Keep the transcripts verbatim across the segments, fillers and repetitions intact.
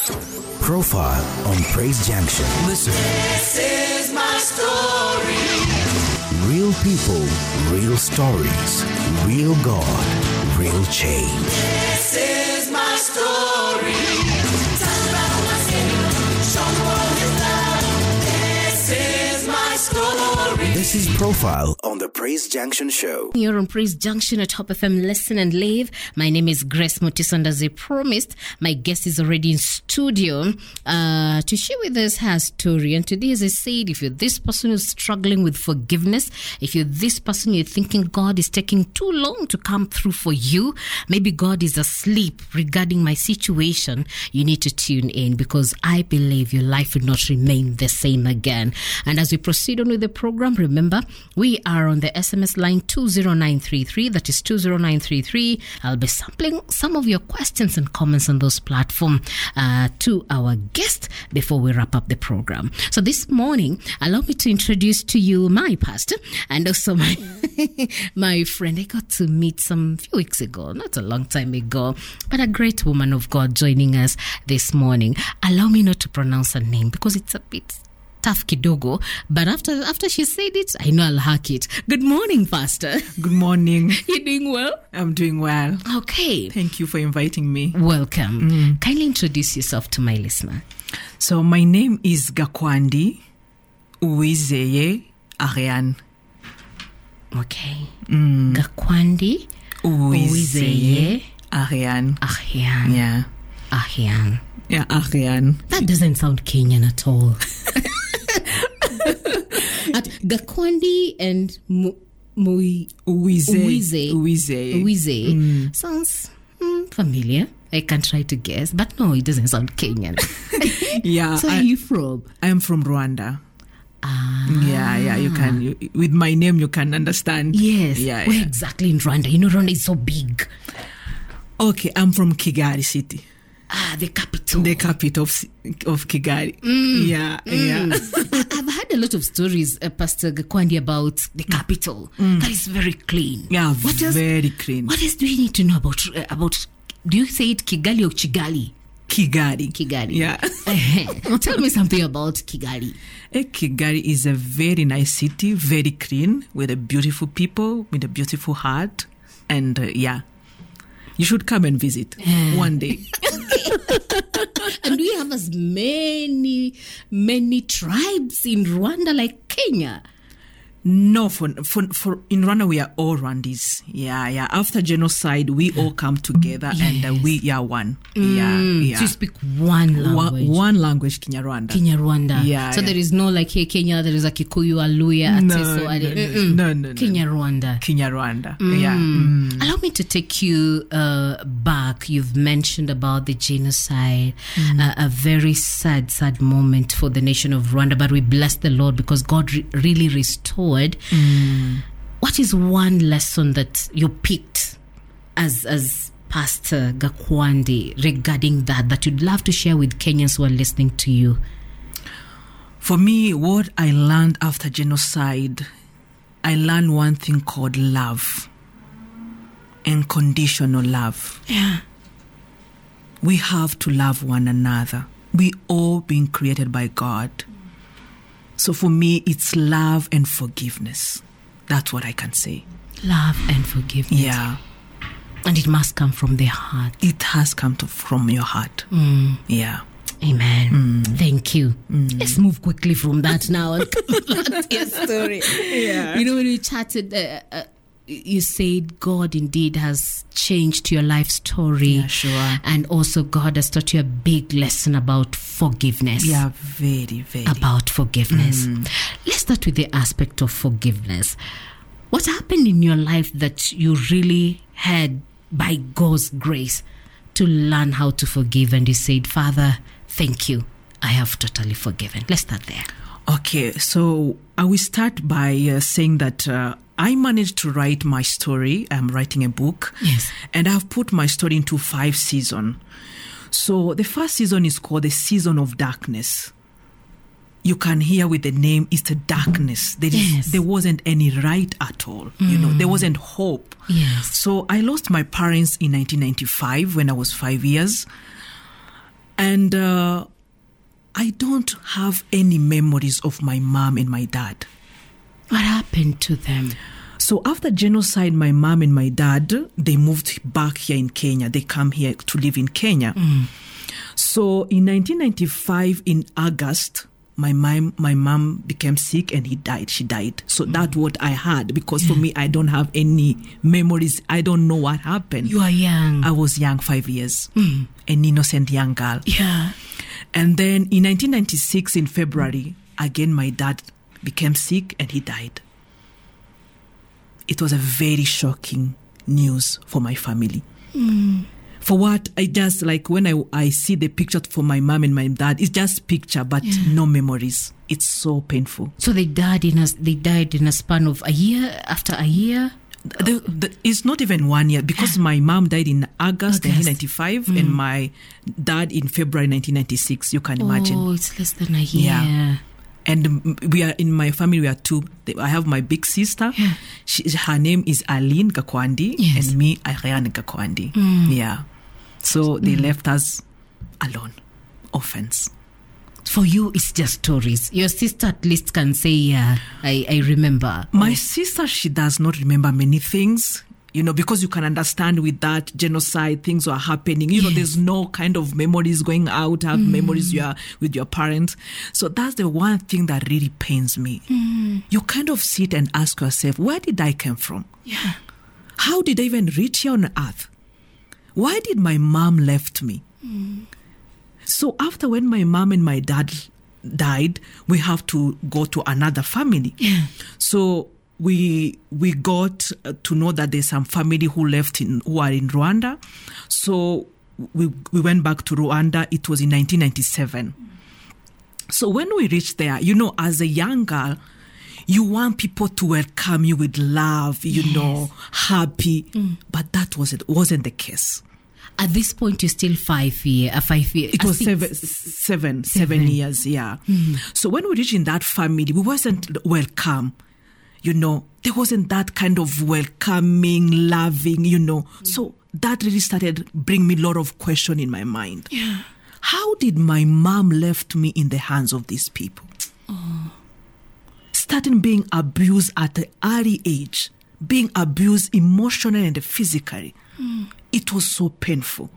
Profile on Praise Junction. Listen. This is my story. Real people, real stories, real God, real change. This is my story. Tell about my Savior. Show the world His love. This is my story. This is Profile on the Praise Junction Show. You're on Praise Junction at Top F M. Listen and live. My name is Grace Mutis, and as I promised, my guest is already in studio uh, to share with us her story. And today, as I said, if you're this person who's struggling with forgiveness, if you're this person you're thinking God is taking too long to come through for you, maybe God is asleep regarding my situation, you need to tune in, because I believe your life will not remain the same again. And as we proceed on with the program, remember, we are on the S M S line two zero nine three three. That is two zero nine three three. I'll be sampling some of your questions and comments on those platforms uh, to our guest before we wrap up the program. So this morning, allow me to introduce to you my pastor and also my my friend. I got to meet some few weeks ago, not a long time ago, but a great woman of God joining us this morning. Allow me not to pronounce her name because it's a bit tough kidogo, but after after she said it, I know I'll hack it. Good morning, Pastor. Good morning. You doing well? I'm doing well. Okay. Thank you for inviting me. Welcome. Mm. Kindly introduce yourself to my listener. So my name is Gakwandi Uwizeye Ariane. Okay. Mm. Gakwandi Uwizeye Ariane. Ariane. Yeah. Ariane. Yeah, Ariane. That doesn't sound Kenyan at all. At Gakwandi and Mu- Mui Uwizeye. Uwizeye. Uwizeye. Uwizeye. Mm. Sounds mm, familiar. I can try to guess, but no, it doesn't sound Kenyan. Yeah. So where I, are you from? I am from Rwanda. Ah. Yeah, yeah, you can, you, with my name, you can understand. Yes. Yeah, Where yeah. exactly in Rwanda? You know, Rwanda is so big. Okay, I'm from Kigali City. Ah, the capital. The capital of, of Kigali. Mm. Yeah, Mm. yeah. I- I've heard a lot of stories, uh, Pastor Gakwandi, about the capital. Mm. That is very clean. Yeah, What else, very clean. what else do you need to know about, uh, about, do you say it Kigali or Chigali? Kigali. Kigali. Yeah. Tell me something about Kigali. Eh, Kigali is a very nice city, very clean, with a beautiful people, with a beautiful heart. And uh, yeah, you should come and visit one day. And we have as many, many tribes in Rwanda like Kenya. No, for, for for in Rwanda we are all Rwandese. Yeah, yeah. After genocide, we all come together and uh, we are one. Yeah, yeah. So you speak one language. One, one language, Kinyarwanda. Kinyarwanda. Yeah, So yeah. there is no like, hey, Kenya, there is a Kikuyu, a Luya, a No, Teso. no, a- no, Mm-mm. no, no, no. Kinyarwanda. Kinyarwanda. Yeah. Mm. Allow me to take you uh, back. You've mentioned about the genocide, uh, a very sad, sad moment for the nation of Rwanda. But we bless the Lord because God re- really restored. Mm. What is one lesson that you picked as as Pastor Gakwandi regarding that that you'd love to share with Kenyans who are listening to you? For me, what I learned after genocide, I learned one thing called love. Unconditional love. Yeah. We have to love one another. We all been created by God. So for me, it's love and forgiveness. That's what I can say. Love and forgiveness. Yeah. And it must come from the heart. It has come to, from your heart. Mm. Yeah. Amen. Thank you. Let's move quickly from that now and come back to your story. Yeah. You know, when we chatted, uh, uh, you said God indeed has changed your life story. Yeah, sure. And also God has taught you a big lesson about forgiveness. Yeah, very, very. About forgiveness. Let's start with the aspect of forgiveness. What happened in your life that you really had, by God's grace, to learn how to forgive, and you said, Father, thank you, I have totally forgiven? Let's start there. Okay, so I will start by uh, saying that uh, I managed to write my story. I'm writing a book. Yes. And I've put my story into five seasons. So the first season is called the Season of Darkness. You can hear with the name, it's the darkness. There, is, Yes. there wasn't any light at all. You know, there wasn't hope. Yes. So I lost my parents in nineteen ninety-five when I was five years. And uh, I don't have any memories of my mom and my dad. What happened to them? So after genocide, my mom and my dad, they moved back here in Kenya. They come here to live in Kenya. Mm. So in nineteen ninety-five, in August, my mom, my mom became sick and he died. She died. So mm. that's what I had, because yeah. for me, I don't have any memories. I don't know what happened. You are young. I was young, five years. Mm. An innocent young girl. Yeah. And then in nineteen ninety-six, in February, again, my dad became sick and he died. It was a very shocking news for my family. Mm. For what I just, like, when I, I see the picture for my mom and my dad, it's just picture, but yeah. no memories. It's so painful. So they died in a, they died in a span of a year, after a year? The, the, it's not even one year, because my mom died in August, August. nineteen ninety-five mm. and my dad in February nineteen ninety-six. You can imagine. Oh, it's less than a year. Yeah. And we are, in my family, we are two. I have my big sister. Yeah. She, her name is Aline Gakwandi, yes. and me, Ariane Gakwandi. Mm. Yeah. So they mm. left us alone, orphans. For you, it's just stories. Your sister at least can say, yeah, I, I remember. My oh. sister, she does not remember many things. You know, because you can understand with that genocide, things are happening. You yes. know, there's no kind of memories going out, have mm. memories you are with your parents. So that's the one thing that really pains me. Mm. You kind of sit and ask yourself, where did I come from? Yeah. How did I even reach here on earth? Why did my mom left me? Mm. So after when my mom and my dad died, we have to go to another family. Yeah. So we we got to know that there's some family who left in who are in Rwanda. So we we went back to Rwanda. It was in nineteen ninety-seven. So when we reached there, you know, as a young girl, you want people to welcome you with love, you yes. know, happy. Mm. But that wasn't wasn't the case. At this point, you're still five year, uh, five year. It was six. seven, seven, seven, seven years, yeah. Mm. So when we reached in that family, we wasn't welcome. You know, there wasn't that kind of welcoming, loving, you know. Mm. So that really started bring me a lot of question in my mind. Yeah. How did my mom left me in the hands of these people? Oh. Starting being abused at an early age, being abused emotionally and physically. Mm. It was so painful.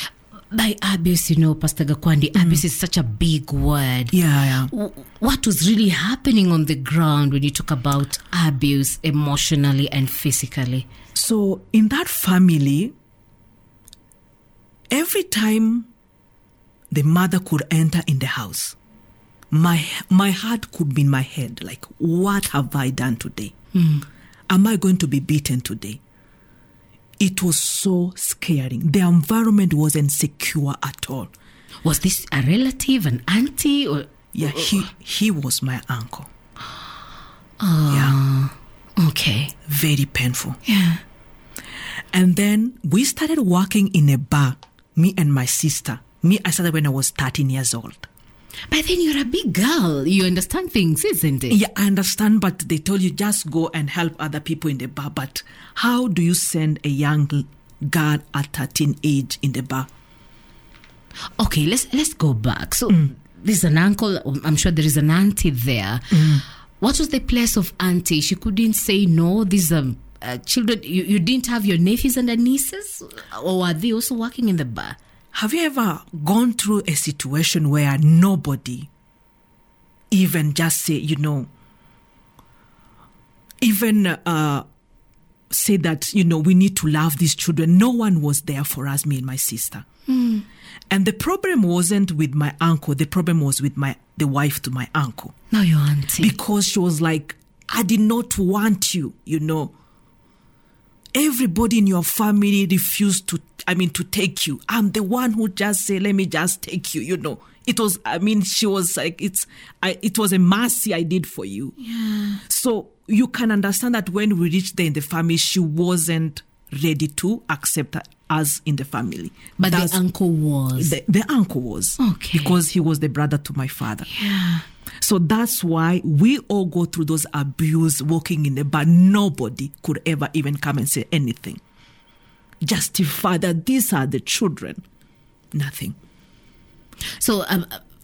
By abuse, you know, Pastor Gakwandi, mm. abuse is such a big word. Yeah, yeah. What was really happening on the ground when you talk about abuse emotionally and physically? So in that family, every time the mother could enter in the house, my my heart could be in my head, like, what have I done today? Mm. Am I going to be beaten today? It was so scary. The environment wasn't secure at all. Was this a relative, an auntie? Or Yeah, he he was my uncle. Oh, yeah. Okay. Very painful. Yeah. And then we started working in a bar, me and my sister. Me, I started when I was thirteen years old. But then you're a big girl. You understand things, isn't it? Yeah, I understand, but they told you just go and help other people in the bar. But how do you send a young girl at thirteen age in the bar? Okay, let's let's go back. So mm. there's an uncle. I'm sure there is an auntie there. Mm. What was the place of auntie? She couldn't say no. These are uh, children. You, you didn't have your nephews and nieces? Or are they also working in the bar? Have you ever gone through a situation where nobody even just say, you know, even uh, say that, you know, we need to love these children? No one was there for us, me and my sister. Mm. And the problem wasn't with my uncle. The problem was with my the wife to my uncle. No, your auntie. Because she was like, I did not want you, you know. Everybody in your family refused to, I mean, to take you. I'm the one who just say, let me just take you, you know. It was, I mean, she was like, it's, I, it was a mercy I did for you. Yeah. So you can understand that when we reached there in the family, she wasn't ready to accept us in the family. But That's, the uncle was. The, the uncle was. Okay. Because he was the brother to my father. Yeah. So that's why we all go through those abuse walking in the bar. Nobody could ever even come and say anything. Justify that these are the children. Nothing. So, um,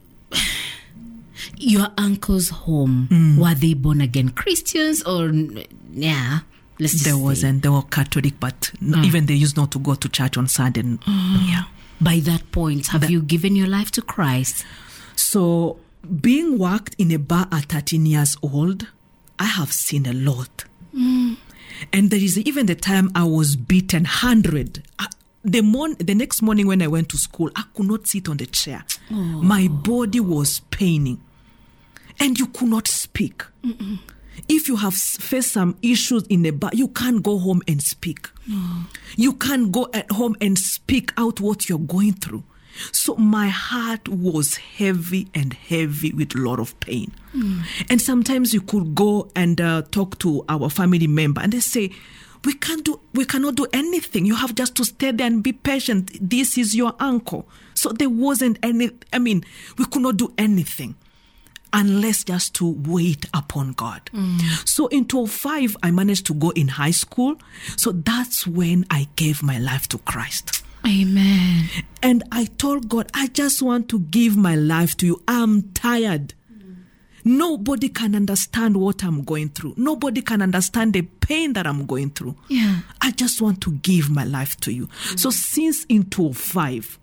your uncle's home, Mm. were they born again Christians or, yeah, let's just There say. wasn't. They were Catholic, but n- even they used not to go to church on Sunday. Yeah. By that point, have That- you given your life to Christ? So, being worked in a bar at thirteen years old, I have seen a lot. And there is even the time I was beaten one hundred. I, the, mon- the next morning when I went to school, I could not sit on the chair. My body was paining. And you could not speak. Mm-mm. If you have s- faced some issues in a bar, you can't go home and speak. You can't go at home and speak out what you're going through. So my heart was heavy and heavy with a lot of pain. And sometimes you could go and uh, talk to our family member and they say, we can't do, we cannot do anything. You have just to stay there and be patient. This is your uncle. So there wasn't any, I mean, we could not do anything unless just to wait upon God. So in two thousand five, I managed to go in high school. So that's when I gave my life to Christ. Amen. And I told God, I just want to give my life to you. I'm tired. Nobody can understand what I'm going through. Nobody can understand the pain that I'm going through. Yeah. I just want to give my life to you. So since in two thousand five,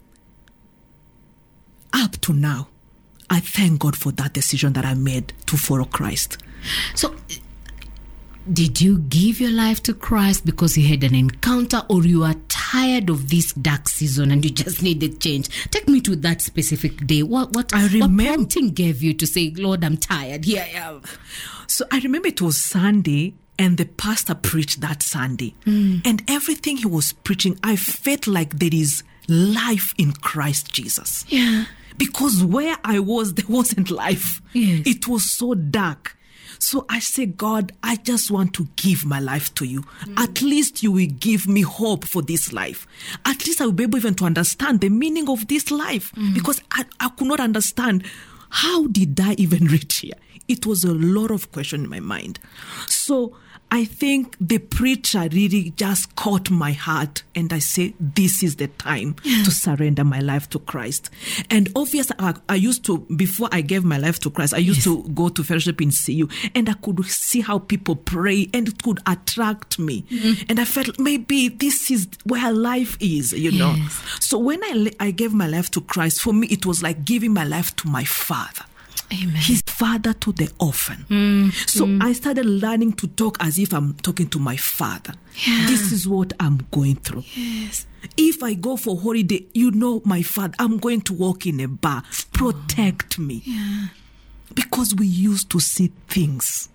up to now, I thank God for that decision that I made to follow Christ. So, did you give your life to Christ because you had an encounter, or you are tired of this dark season and you just needed change? Take me to that specific day. What what, I what remember- prompting gave you to say, Lord, I'm tired. Here I am. So I remember it was Sunday and the pastor preached that Sunday. And everything he was preaching, I felt like there is life in Christ Jesus. Yeah. Because where I was, there wasn't life. Yes. It was so dark. So I said, God, I just want to give my life to you. At least you will give me hope for this life. At least I will be able even to understand the meaning of this life. Because I, I could not understand, how did I even reach here? It was a lot of question in my mind. So I think the preacher really just caught my heart, and I said, this is the time to surrender my life to Christ. And obviously, I, I used to, before I gave my life to Christ, I used to go to fellowship in C U, and I could see how people pray, and it could attract me. And I felt maybe this is where life is, you know. Yes. So when I, I gave my life to Christ, for me, it was like giving my life to my Father. Amen. His father to the orphan. So I started learning to talk as if I'm talking to my father. Yeah. This is what I'm going through. Yes. If I go for holiday, you know my father, I'm going to walk in a bar. Protect me. Yeah. Because we used to see things.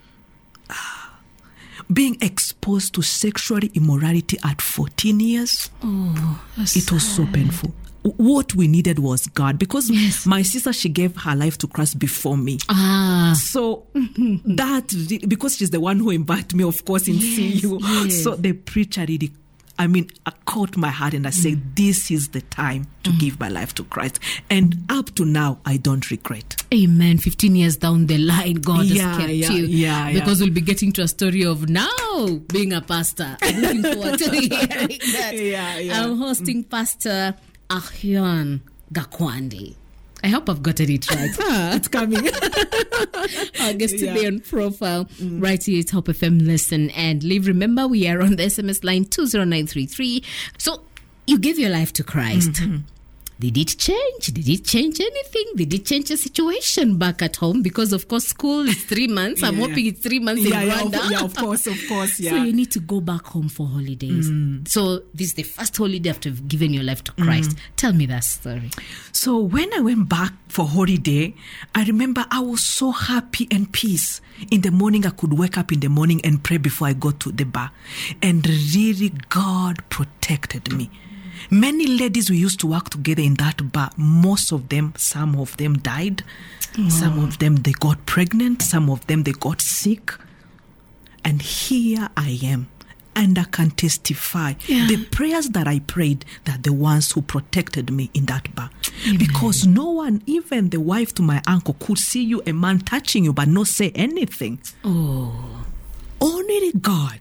Ah. Being exposed to sexual immorality at fourteen years, Oh, that's it was so painful. What we needed was God, because Yes. my sister, she gave her life to Christ before me. Ah. So that, re- because she's the one who invited me, of course, in C U. yes. So the preacher really, I mean, I caught my heart and I said, this is the time to give my life to Christ. And up to now, I don't regret. Amen. fifteen years down the line, God Yeah, has kept yeah, you. yeah, yeah. Because we'll be getting to a story of now being a pastor. I'm looking forward to hearing that. Yeah, yeah. I'm hosting Pastor Ahyon Gakwandi. I hope I've gotten it right. It's coming. Our guest today Yeah. on Profile, right here at Hope F M. Listen and live. Remember, we are on the S M S line two zero nine three three. So, you gave your life to Christ. Did it change? Did it change anything? Did it change the situation back at home? Because, of course, school is three months. I'm Yeah, hoping yeah. it's three months yeah, in yeah, Rwanda. of, yeah, of course, of course, yeah. So you need to go back home for holidays. So this is the first holiday after you've given your life to Christ. Tell me that story. So when I went back for holiday, I remember I was so happy and peace. In the morning, I could wake up in the morning and pray before I go to the bar. And really, God protected me. Many ladies we used to work together in that bar, most of them, some of them died. Some of them, they got pregnant. Some of them, they got sick. And here I am. And I can testify. Yeah. The prayers that I prayed, that the ones who protected me in that bar. Because no one, even the wife to my uncle, could see you, a man touching you, but not say anything. Oh. Only God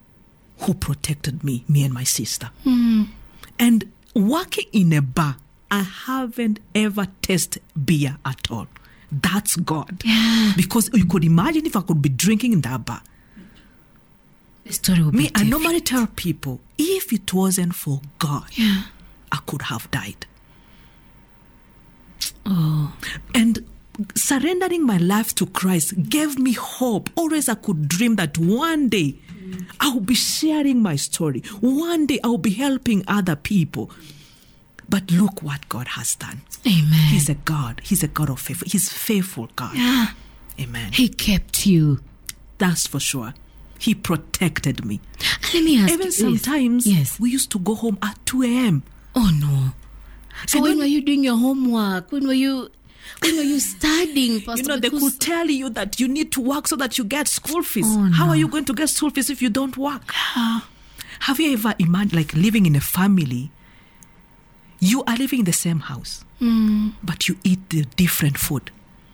who protected me, me and my sister. And working in a bar, I haven't ever tasted beer at all. That's God. Yeah. Because you could imagine if I could be drinking in that bar. The story would Me, be I different. normally tell people, if it wasn't for God, Yeah. I could have died. Oh. And surrendering my life to Christ gave me hope. Always I could dream that one day I'll be sharing my story. One day I'll be helping other people. But look what God has done. Amen. He's a God. He's a God of faith. He's faithful God. Yeah. Amen. He kept you. That's for sure. He protected me. Let me ask Even you this. sometimes Yes. we used to go home at two a.m. Oh no. So And when when- were you doing your homework? When were you when were you studying, Pastor? You know, they Because- could tell you that you need to work so that you get school fees. Oh, How no. are you going to get school fees if you don't work? Have you ever imagined, like, living in a family? You are living in the same house, but you eat the different food.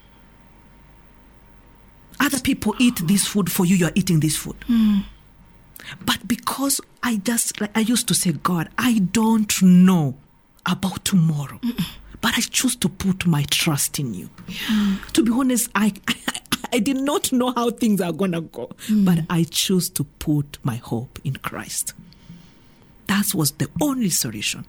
Other people eat this food for you, you are eating this food. But because I just, like I used to say, God, I don't know about tomorrow, but I choose to put my trust in you. To be honest, I, I I did not know how things are going to go, but I choose to put my hope in Christ. That was the only solution.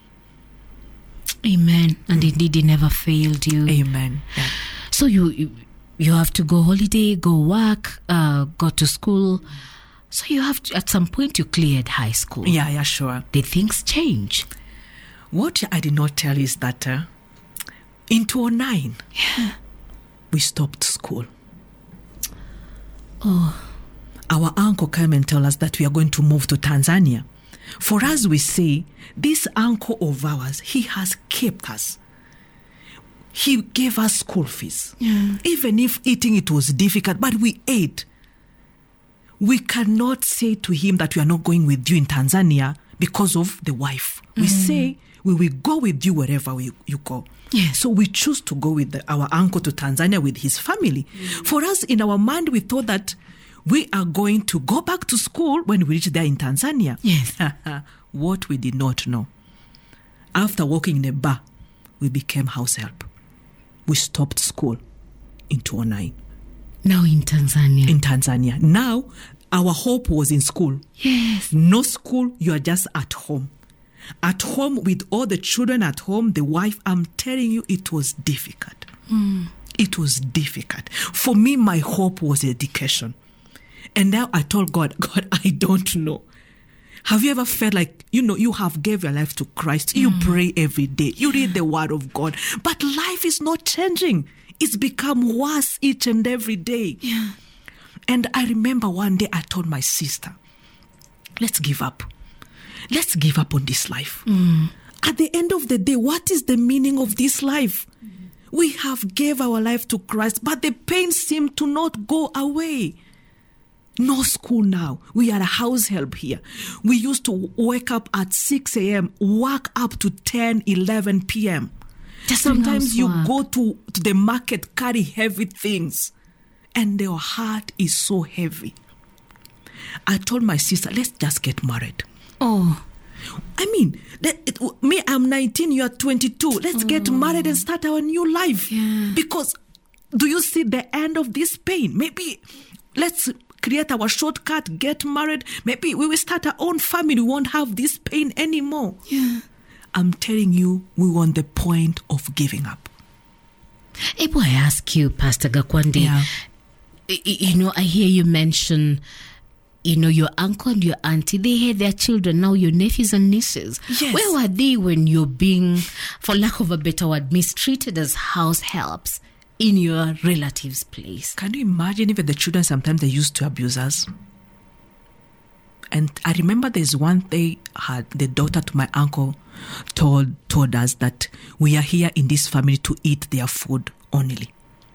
Amen. And indeed, he never failed you. Amen. Yeah. So you, you you have to go holiday, go work, uh, go to school. So you have to, at some point you cleared high school. Yeah, yeah, sure. Did things change? What I did not tell is that uh, in two thousand nine, Yeah. we stopped school. Oh. Our uncle came and told us that we are going to move to Tanzania. For us, we say, this uncle of ours, he has kept us. He gave us school fees. Yeah. Even if eating it was difficult, but we ate. We cannot say to him that we are not going with you in Tanzania because of the wife. We say, we will go with you wherever we, you go. Yes. So we choose to go with the, our uncle to Tanzania with his family. For us, in our mind, we thought that we are going to go back to school when we reach there in Tanzania. Yes. What we did not know. After working in a bar, we became house help. We stopped school in two thousand nine Now in Tanzania. in Tanzania. Now, our hope was in school. Yes. No school, you are just at home. At home with all the children at home, the wife, I'm telling you, it was difficult. It was difficult. For me, my hope was education. And now I told God, God, I don't know. Have you ever felt like, you know, you have gave your life to Christ. You pray every day. You read the word of God. But life is not changing. It's become worse each and every day. Yeah. And I remember one day I told my sister, let's give up. Let's give up on this life. At the end of the day, what is the meaning of this life? We have gave our life to Christ, but the pain seemed to not go away. No school now. We are a house help here. We used to wake up at six a.m., work up to ten, eleven p.m. Just doing Sometimes you housework. go to, to the market, carry heavy things, and your heart is so heavy. I told my sister, let's just get married. Oh. I mean, let, it, me, I'm nineteen, you are twenty-two. Let's get married and start our new life. Yeah. Because do you see the end of this pain? Maybe let's create our shortcut, get married. Maybe we will start our own family. We won't have this pain anymore. Yeah. I'm telling you, we were on the point of giving up. Ebo, I ask you, Pastor Gakwandi, Yeah. y- y- you know, I hear you mention, you know, your uncle and your auntie, they had their children, now your nephews and nieces. Yes. Where were they when you're being, for lack of a better word, mistreated as house helps in your relative's place? Can you imagine even the children, sometimes they used to abuse us? And I remember there's one day had the daughter to my uncle told told us that we are here in this family to eat their food only.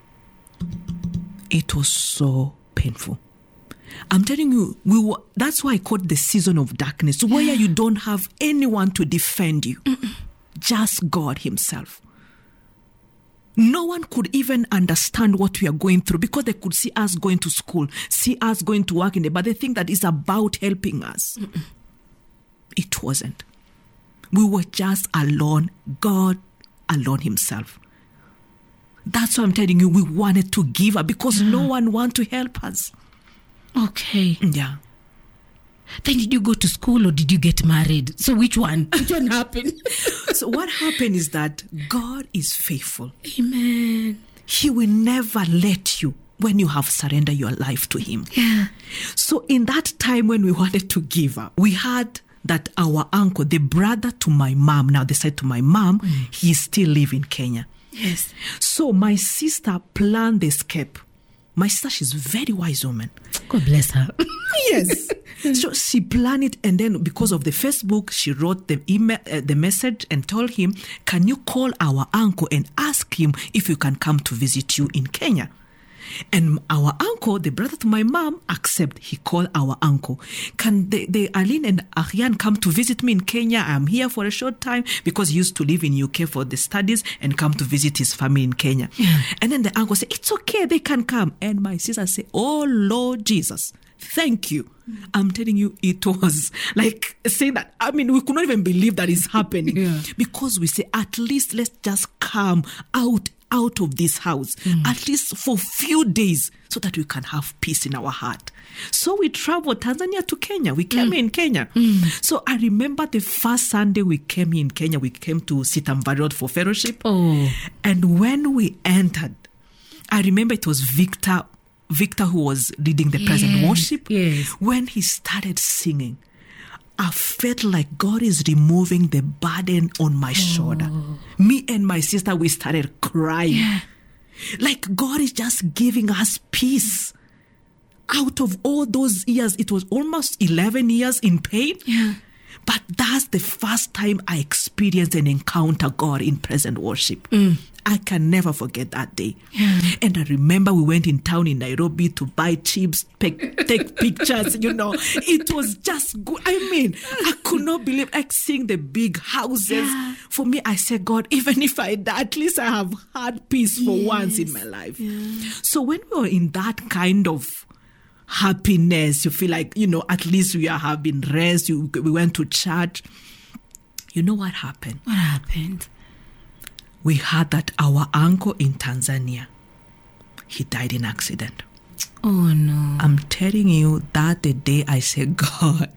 It was so painful. I'm telling you, we were, that's why I call it the season of darkness, where you don't have anyone to defend you. Just God himself. No one could even understand what we are going through because they could see us going to school, see us going to work in it, but they think that it's about helping us. Mm-mm. It wasn't. We were just alone. God alone himself. That's why I'm telling you, we wanted to give up because no one wanted to help us. Okay. Yeah. Then did you go to school or did you get married? So which one? Which one happened? So what happened is that God is faithful. Amen. He will never let you when you have surrendered your life to him. Yeah. So in that time when we wanted to give up, we had that our uncle, the brother to my mom, now they said to my mom, mm. he still live in Kenya. Yes. So my sister planned the escape. My sister, she's a very wise woman. God bless her. Yes. So she planned it, and then because of the Facebook, she wrote the email, uh, the message, and told him, "Can you call our uncle and ask him if you can come to visit you in Kenya?" And our uncle, the brother to my mom, accept. He called our uncle. Can the, the Aline and Ariane come to visit me in Kenya? I'm here for a short time because he used to live in U K for the studies and come to visit his family in Kenya. Yeah. And then the uncle said, "It's okay, they can come." And my sister said, "Oh Lord Jesus, thank you." Mm. I'm telling you, it was like saying that, I mean, we could not even believe that is happening. Yeah. Because we say, at least let's just come out out of this house, mm. at least for a few days, so that we can have peace in our heart. So we traveled Tanzania to Kenya. We came mm. in Kenya. Mm. So I remember the first Sunday we came in Kenya, we came to Sitamva Road for fellowship. Oh. And when we entered, I remember it was Victor, Victor who was leading the yes. present worship. Yes. When he started singing, I felt like God is removing the burden on my oh. shoulder. Me and my sister, we started crying. Yeah. Like God is just giving us peace. Out of all those years, it was almost eleven years in pain. Yeah. But that's the first time I experienced and encountered God in present worship. Mm. I can never forget that day. Yeah. And I remember we went in town in Nairobi to buy chips, take, take pictures, you know. It was just good. I mean, I could not believe like seeing the big houses. Yeah. For me, I said, God, even if I die, at least I have had peace for yes. once in my life. Yeah. So when we were in that kind of happiness, you feel like, you know, at least we are having rest. You, we went to church. You know what happened? What happened? We heard that our uncle in Tanzania, he died in accident. Oh no. I'm telling you that the day I said, God,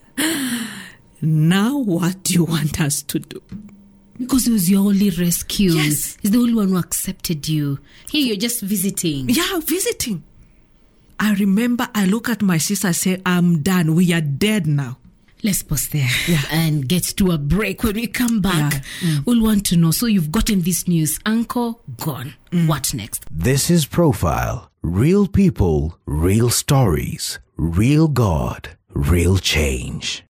now what do you want us to do? Because he was your only rescue. Yes. He's the only one who accepted you. Here you're just visiting. Yeah, visiting. I remember I look at my sister, I say, I'm done. We are dead now. Let's pause there yeah. and get to a break. When we come back, yeah. mm. we'll want to know. So you've gotten this news. Uncle gone. Mm. What next? This is Profile. Real people, real stories, real God, real change.